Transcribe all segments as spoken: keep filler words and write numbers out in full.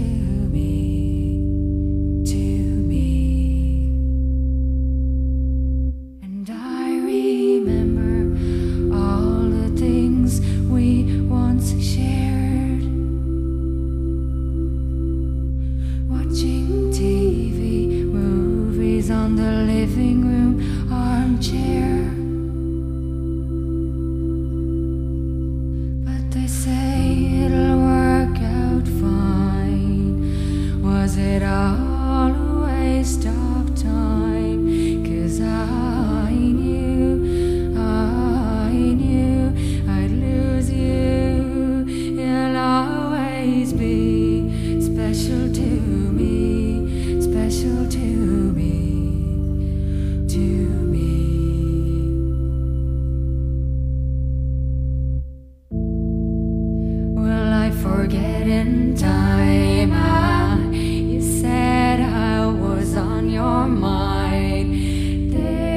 me, to me. And I remember all the things we once shared, watching T V, movies on the living room armchair. But they say it'll work out fine. Was it all a waste of time? 'Cause I knew, I knew I'd lose you. You'll always be special to me, special to me, to me. Will I forget in time? Ah, you said I was on your mind. There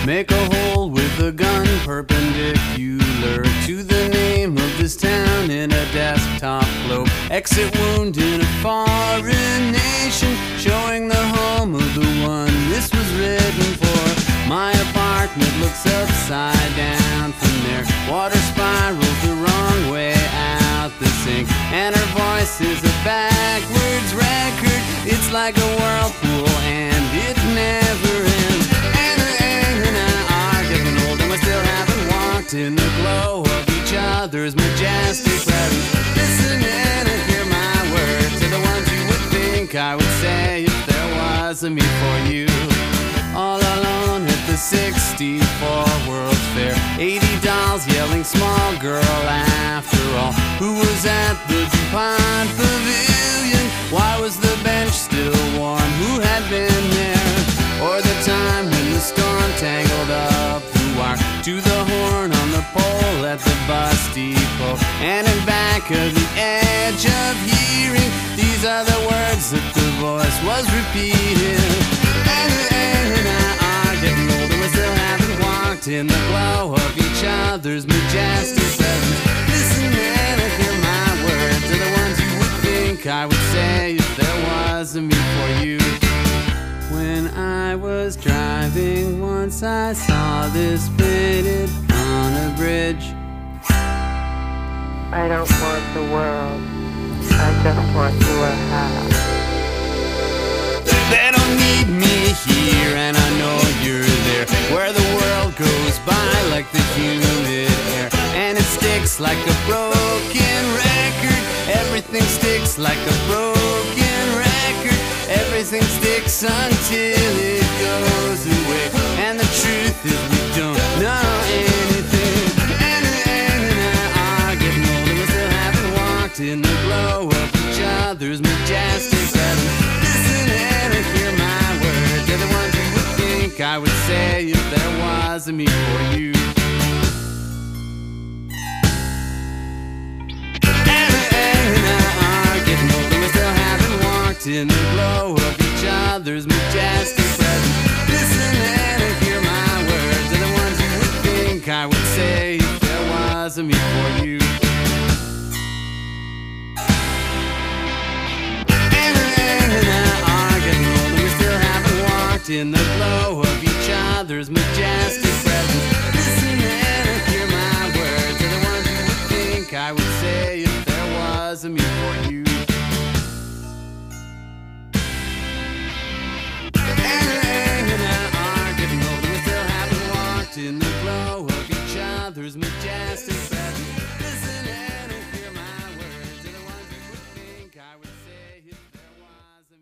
Make a hole with a gun perpendicular to the name of this town in a desktop globe. Exit wound in a foreign nation, showing the home of the one this was written for. My apartment looks upside down from there. Water spirals the wrong way out the sink, and her voice is a backwards record. It's like a whirlpool and it never ends. And, and, and I are getting old and we still haven't walked in the glow of each other's majestic presence. Listen in and hear my words, to the ones you would think I would say if there was a me for you. All alone at the sixty-four World's Fair, eighty dolls yelling small girl after all. Who was at the DuPont Pavilion? Why was the bench still warm? Who had been there? Or the time when the storm tangled up the wire to the horn on the pole at the bus depot. And in back of the edge of hearing, these are the words that the voice was repeating. And, and I are getting older, we still haven't walked in the glow of each other's majestic presence. Listen and hear my words, are the ones you would think I would say if there was a me for you. When I was driving once, I saw this painted on a bridge. I don't want the world, I just want you a house. They don't need me here, and I know you're there, where the world goes by like the humid air, and it sticks like a broken record. Everything sticks like a broken record. Everything sticks until it goes away, and the truth is we don't know anything. And, and, and I are getting older, we still haven't walked in the glow of each other's majestic presence. Listen and hear my words, they're the ones you would think I would say if there was a me for you. And, and I are getting older, we still haven't walked in the glow of each other's majestic presence. Listen and hear my words, they're the ones you would think I would say if there was a me for you. And, and I are getting older, we still haven't walked in the glow of each other's majestic presence. Listen and hear my words, they're the ones you would think I would say if there was a me for you. In the glow of each other's majestic presence. Listen and hear my words, they're the ones you would think I would say if there was a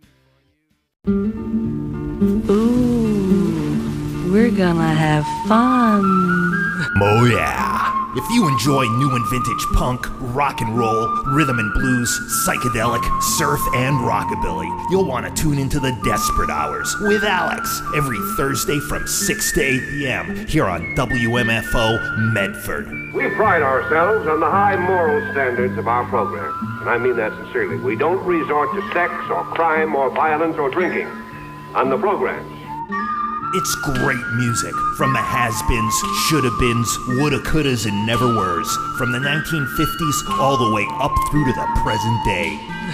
me for you. Ooh, we're gonna have fun. Oh yeah! If you enjoy new and vintage punk, rock and roll, rhythm and blues, psychedelic, surf, and rockabilly, you'll want to tune into the Desperate Hours with Alex every Thursday from six to eight p m here on W M F O Medford. We pride ourselves on the high moral standards of our program, and I mean that sincerely. We don't resort to sex or crime or violence or drinking on the programs. It's great music from the has-beens, shoulda-beens, woulda-couldas, and never-weres, from the nineteen fifties all the way up through to the present day.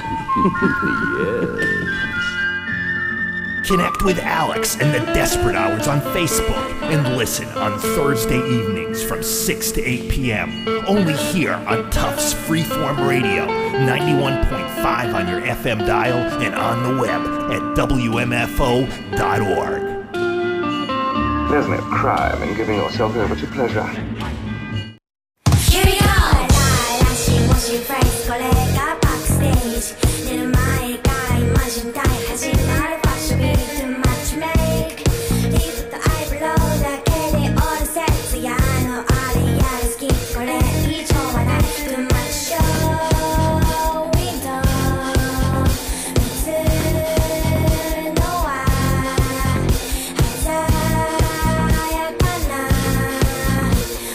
Yes. Connect with Alex and the Desperate Hours on Facebook and listen on Thursday evenings from six to eight p m only here on Tufts Freeform Radio, ninety-one point five on your F M dial and on the web at W M F O dot org. There's no crime in giving yourself over to pleasure. Here we go! 다시 모신 프레이스 거래가 backstage 내 마이가 imagine die 하지 나를 fashion beat too much make 이부터 I blow like any other 섹스야 너 아래야 스킨 거래 이 좋아 날 too much show window 밑을 놓아 하자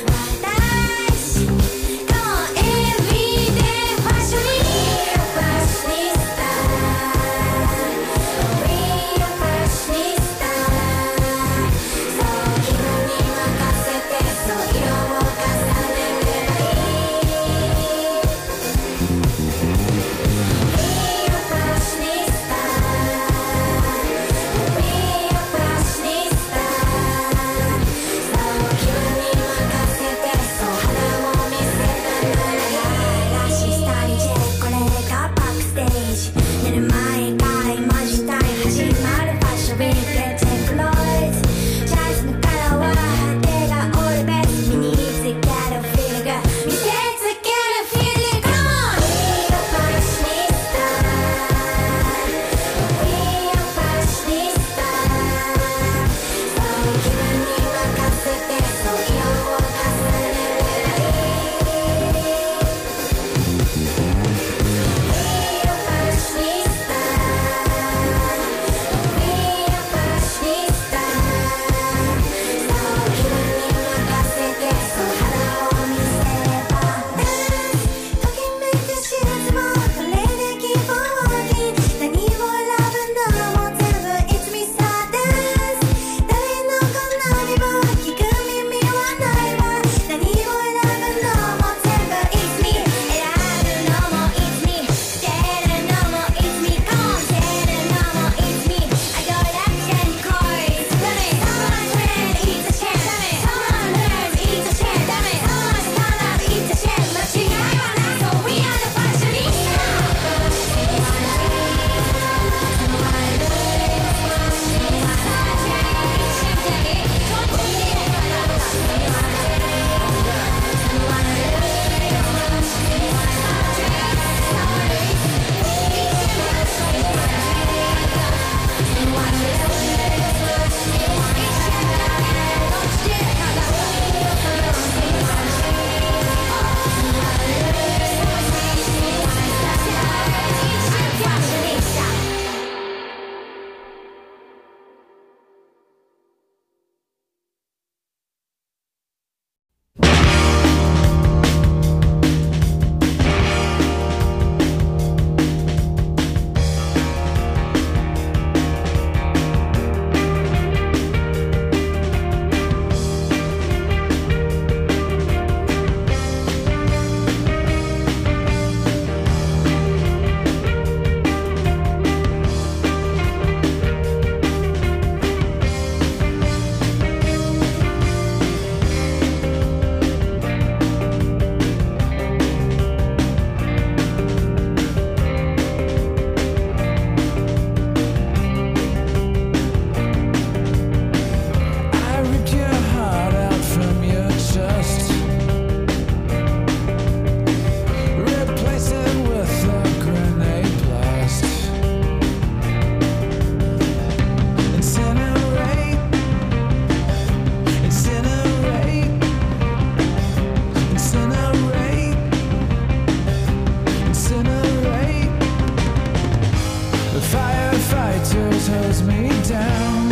down.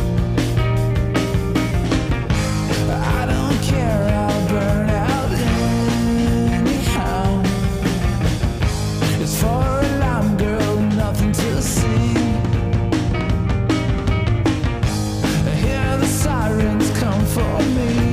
I don't care, I'll burn out anyhow. It's for alarm, girl, nothing to see. I hear the sirens come for me.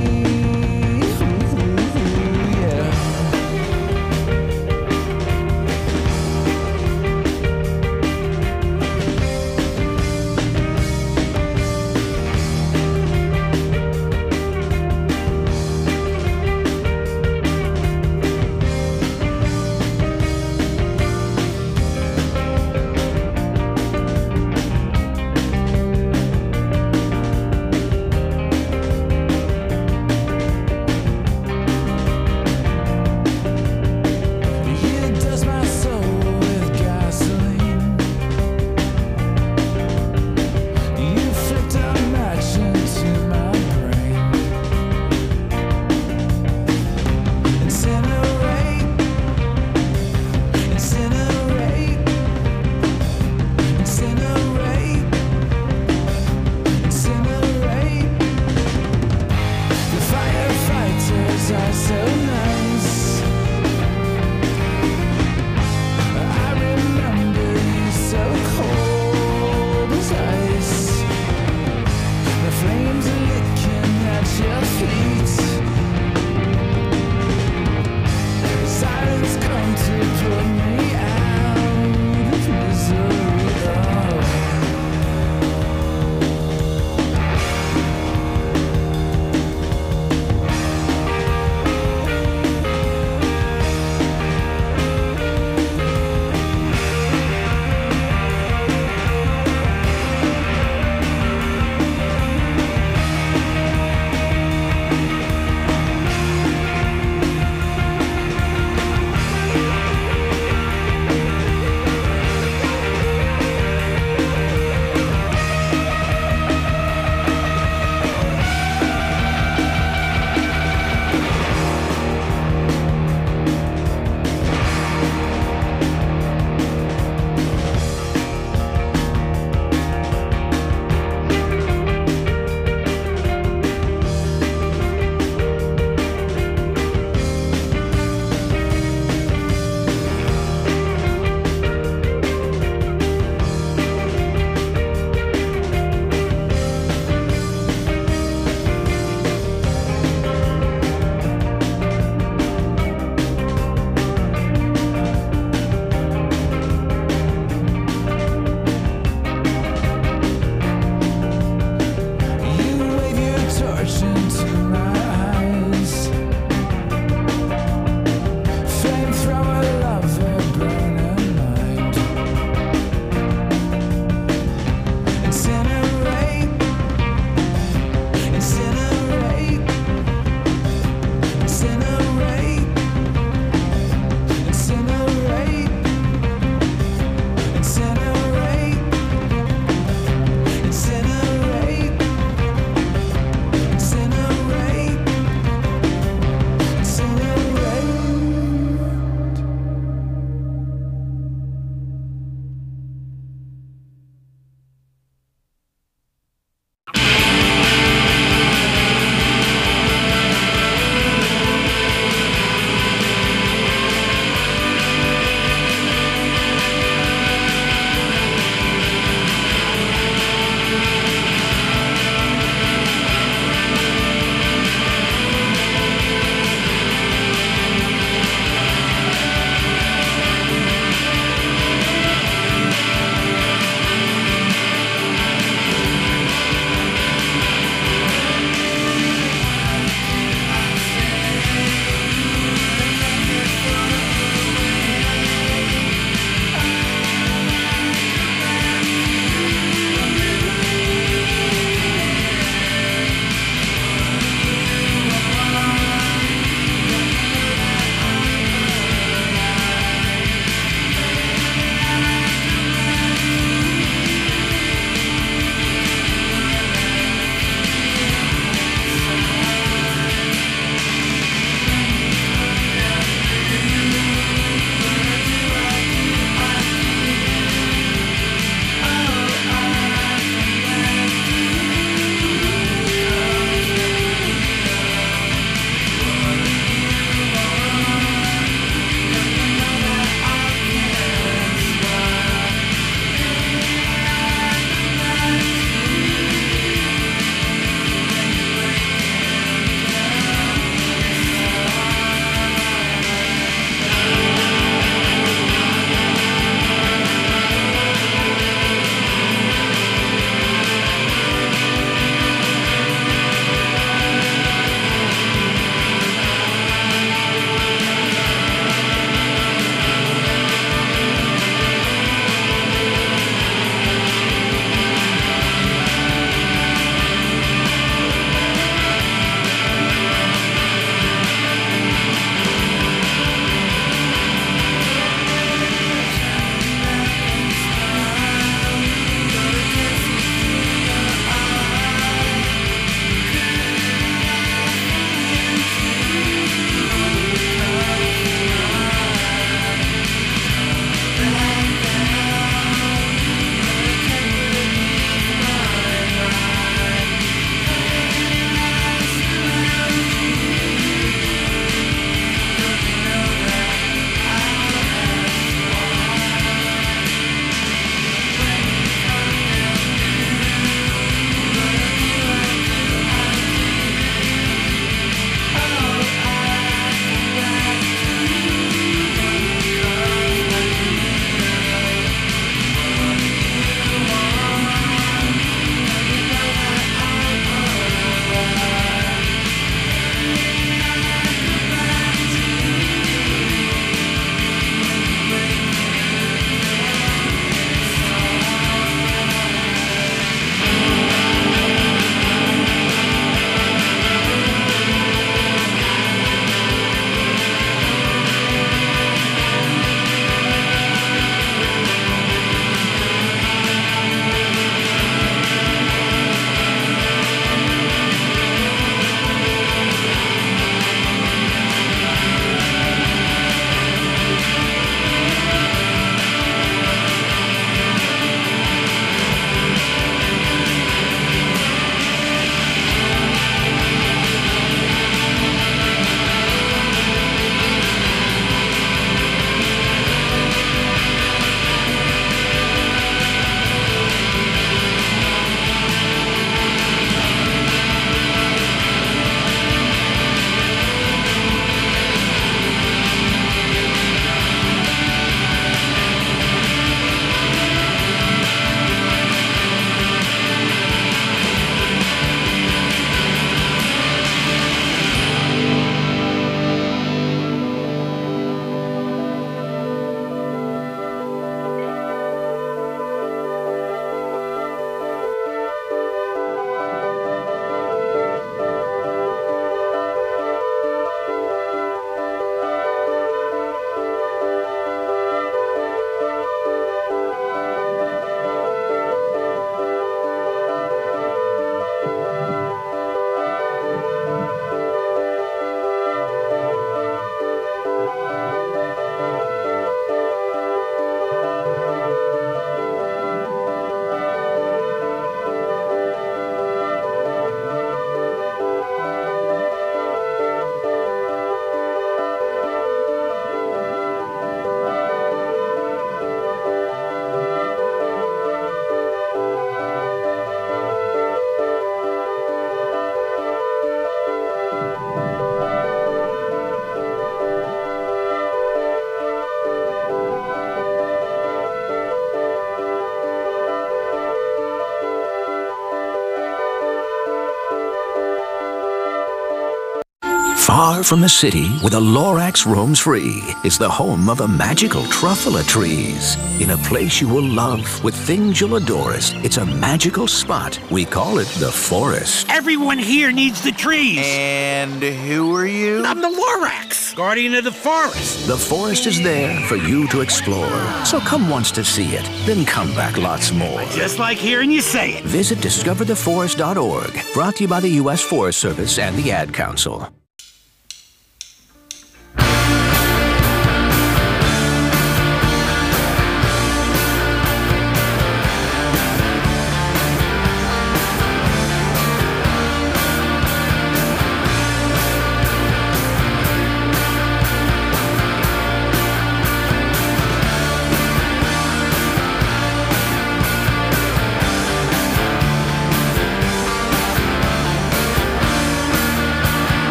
Far from the city, where the Lorax roams free, is the home of a magical truffula trees. In a place you will love, with things you'll adore, it's a magical spot. We call it the forest. Everyone here needs the trees. And who are you? I'm the Lorax, guardian of the forest. The forest is there for you to explore. So come once to see it, then come back lots more. Just like hearing you say it. Visit discover the forest dot org, brought to you by the U S Forest Service and the Ad Council.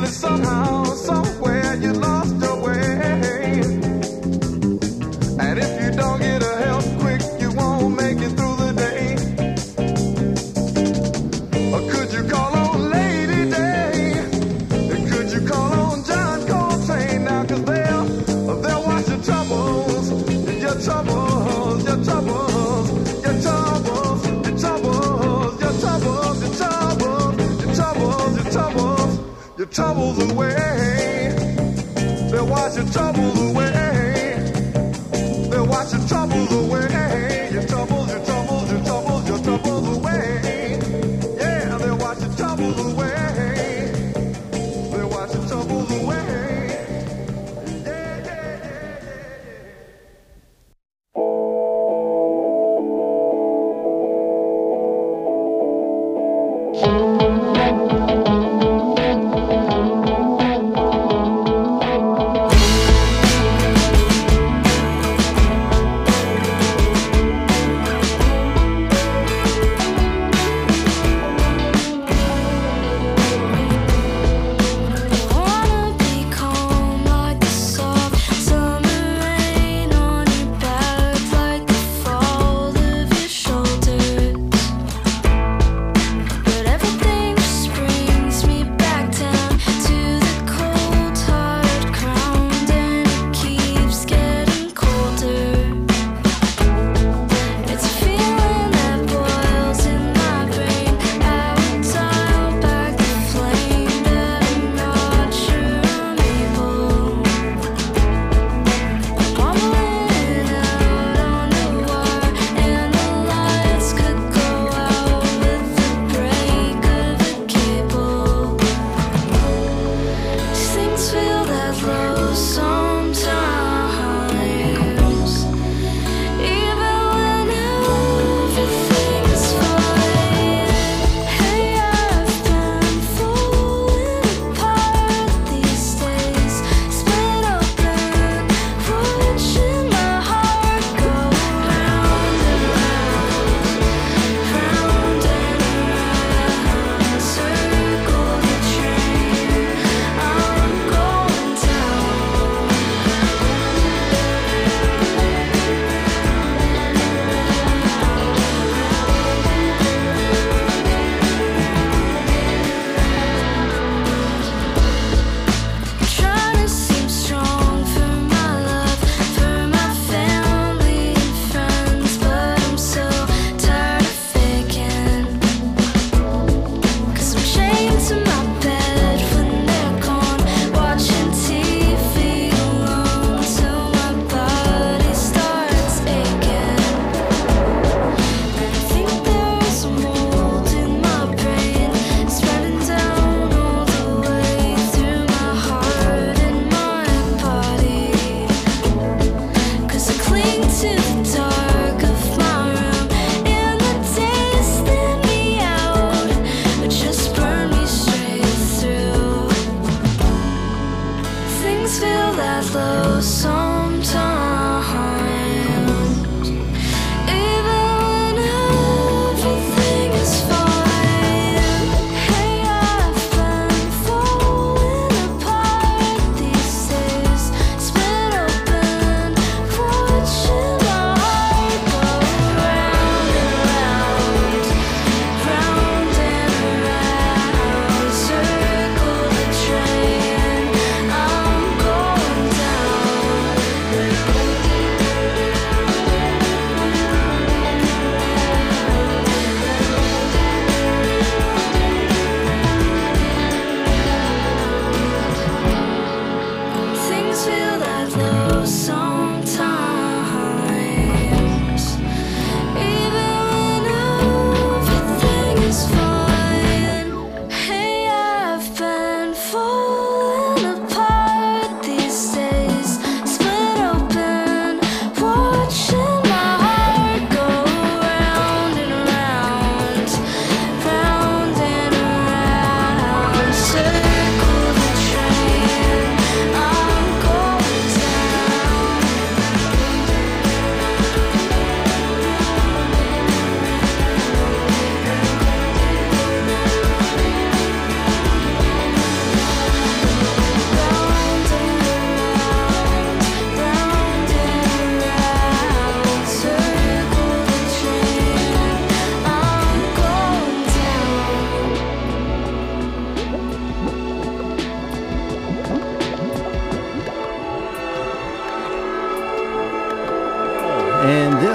that somehow, somewhere you lost your way. And if you don't get a help quick, you won't make it through the day. Or could you call on Lady Day? And could you call on John Coltrane now? Cause they'll, they'll wash your troubles, your troubles, your troubles, your troubles, your troubles, your troubles, your troubles, your troubles, your troubles, your troubles away. They'll wash your troubles away. They'll wash your troubles away. Your troubles, your troubles, your troubles, your troubles away. Yeah, they'll wash your troubles away. They'll wash your troubles away. Yeah, yeah, yeah, yeah, yeah.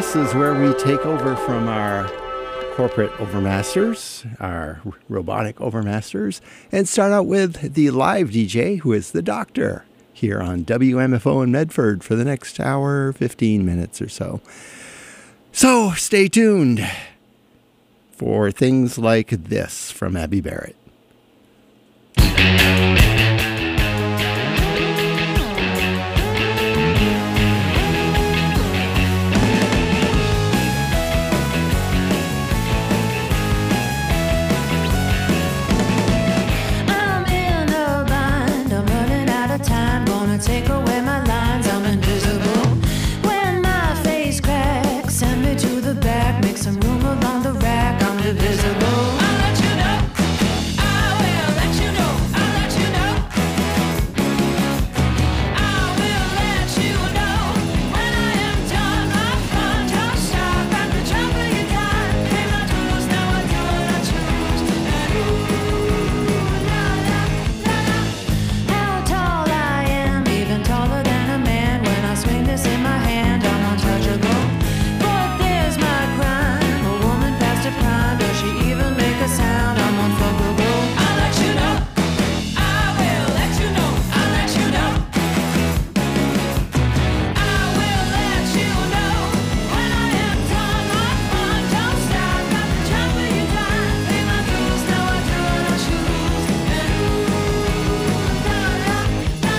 This is where we take over from our corporate overmasters, our robotic overmasters, and start out with the live D J, who is the Doctor, here on W M F O in Medford for the next hour, fifteen minutes or so. So stay tuned for things like this from Abby Barrett. Take away my lines, I'm invisible. When my face cracks, send me to the back. Make some room along the rack, I'm divisible. I'll let you know, I will let you know, I'll let you know. I will let you know. When I am done, my fun don't stop. At the drop of your gun, pay my dues, now I do what I choose. And ooh, la la, la la. How tall I am, even taller than a man. When I swing this in my hand, I'm untouchable. But there's my crime, a woman past her prime. Does she even make a sound? I'm unfuckable. I'll let you know, I will let you know, I'll let you know. I will let you know. When I am done, my fun don't stop. Got the drop of your gun, pay my dues, now I do what I choose. And ooh, la la, la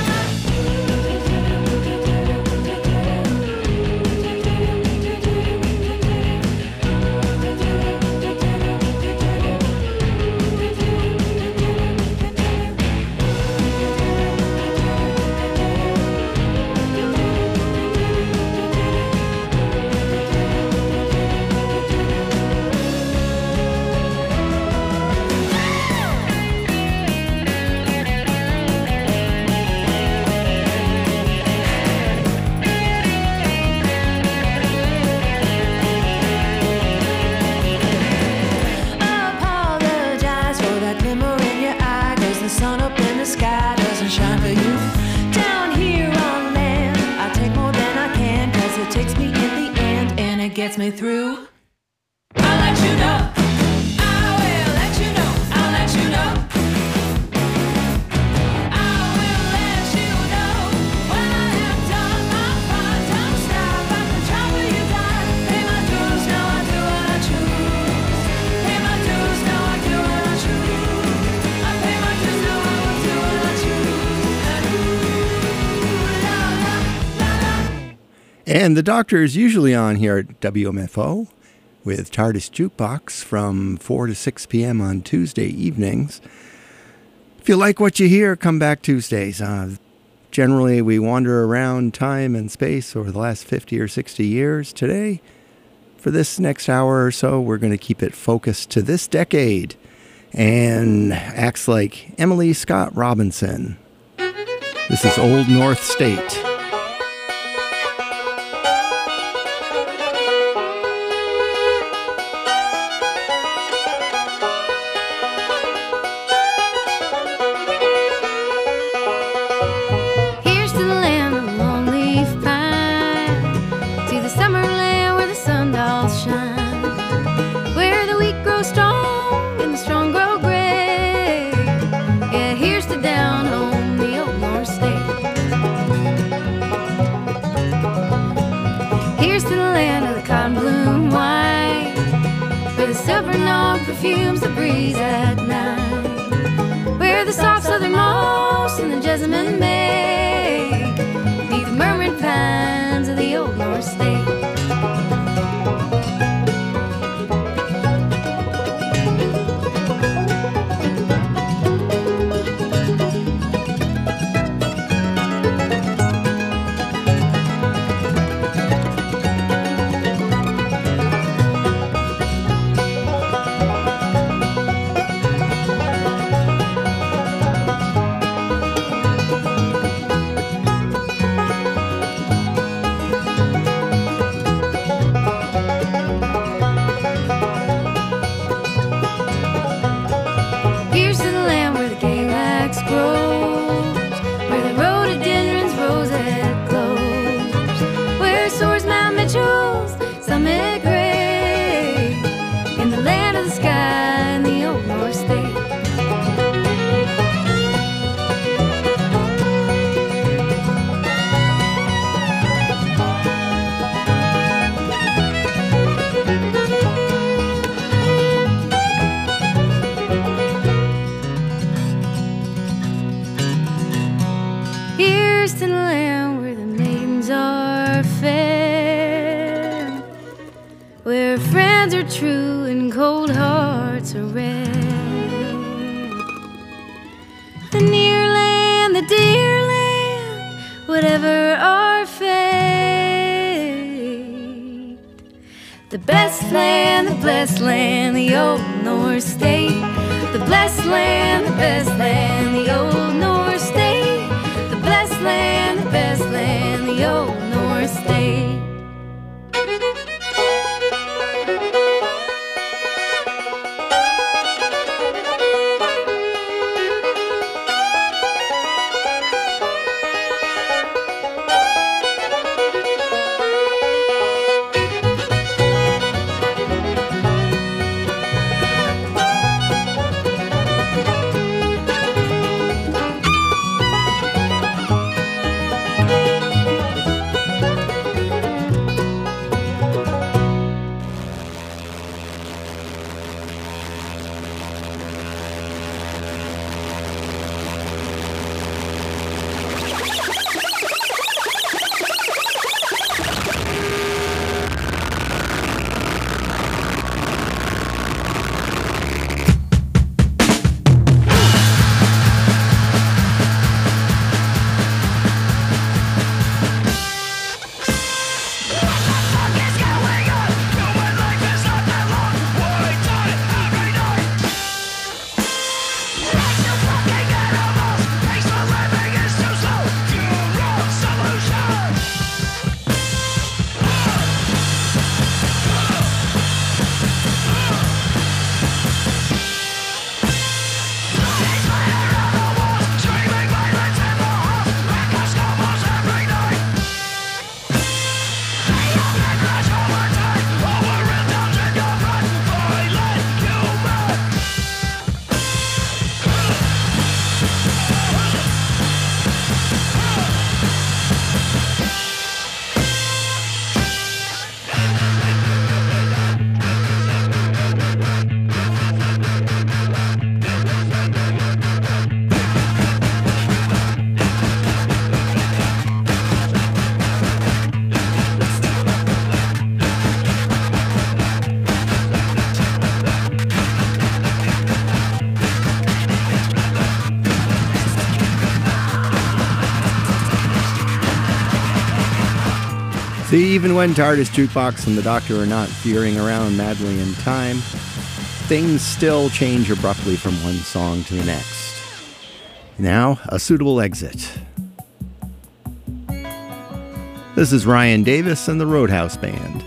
apologize for that glimmer in your eye, 'cause the sun up in the sky doesn't shine for you. Down here on land, I take more than I can, 'cause it takes me in the end and it gets me through. I'll let you know, I will let you know, I'll let you know. I will let you know. When I am done, my fun don't stop. At the drop of your gun, pay my dues, now I do what I choose. Pay my dues, now I do what I choose. I pay my dues, now I will do what I choose. And ooh, la la, la la. And the Doctor is usually on here at W M F O with TARDIS Jukebox from four to six p.m. on Tuesday evenings. If you like what you hear, come back Tuesdays. Uh, generally, we wander around time and space over the last fifty or sixty years. Today, for this next hour or so, we're going to keep it focused to this decade and acts like Emily Scott Robinson. This is Old North State. Here's to the land of long-leaf pine, to the summer land where the sun dolls shine, where the weak grow strong and the strong grow gray. Yeah, here's to down home, the old North State. Here's to the land of the cotton bloom white, where the silver nog perfumes the breeze at night, where the soft southern moss and the jessamine make beneath the murmuring pines of the old North State. distant land where the maidens are fair, where friends are true and cold hearts are rare. The near land, the dear land, whatever our fate. The best land, the blessed land, the old North State. The blessed land, the best land, the old North State. The blessed land, the best land, the old North State. See, even when TARDIS Jukebox and the Doctor are not veering around madly in time, things still change abruptly from one song to the next. Now, a suitable exit. This is Ryan Davis and the Roadhouse Band.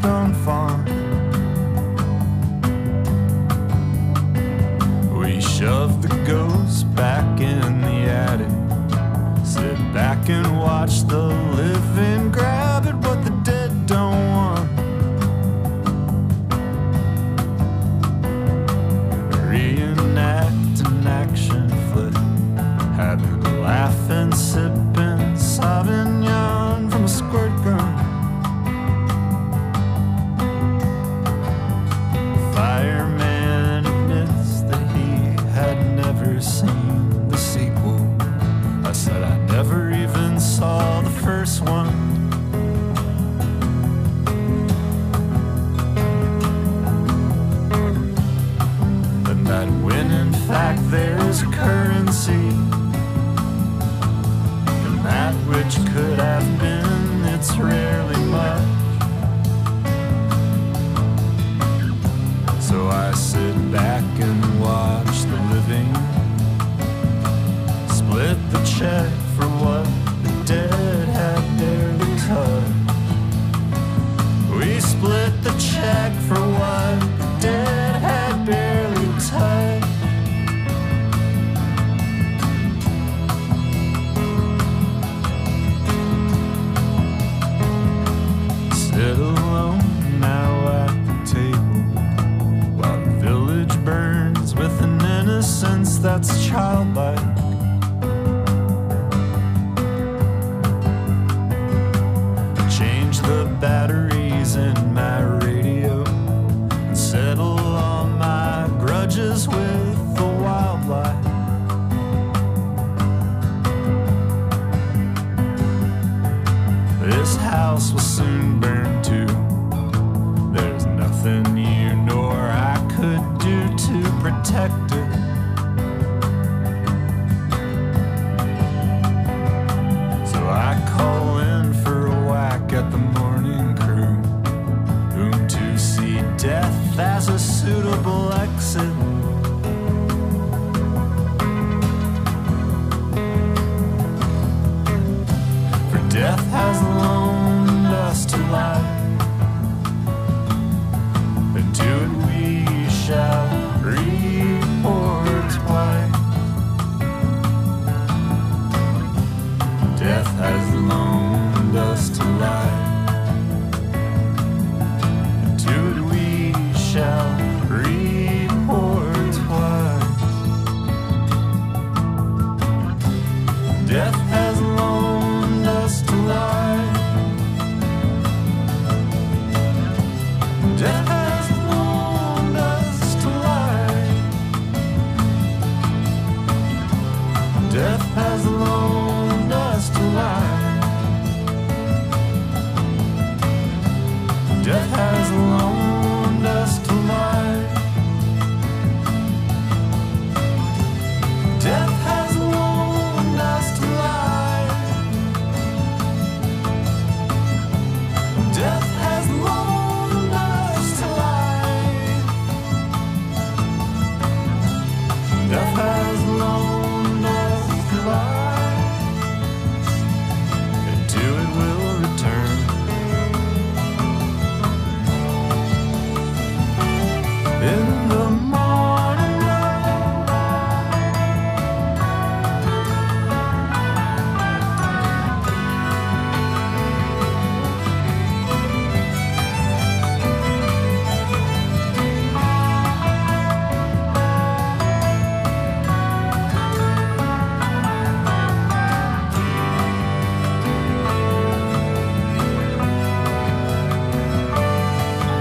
Stone Farm. We shove the ghost back in the attic, sit back and watch the living grab at what the dead don't want. Reenact an action flick, having a laugh and sipping Sauvignon from a squirt gun. Fireman admits that he had never seen the sequel. I said I never even saw the first one. And that when in fact there is a currency, and that which could have been, it's rarely much. So I sit back and watch the living split the check for what the dead had barely touched. We split the check for what the dead had barely touched. Sit alone now at the table while the village burns with an innocence that's childlike. Change the batteries in my radio and settle all my grudges with the wildlife. This house will soon burn too. There's nothing you nor I could do to protect it. So I call in for a whack at the morning crew, whom to see death as a suitable exit. For death has loaned us to life, and to it we shall report twice. Death has loaned us to life, and to it we shall report twice. Death has loaned us to life. Death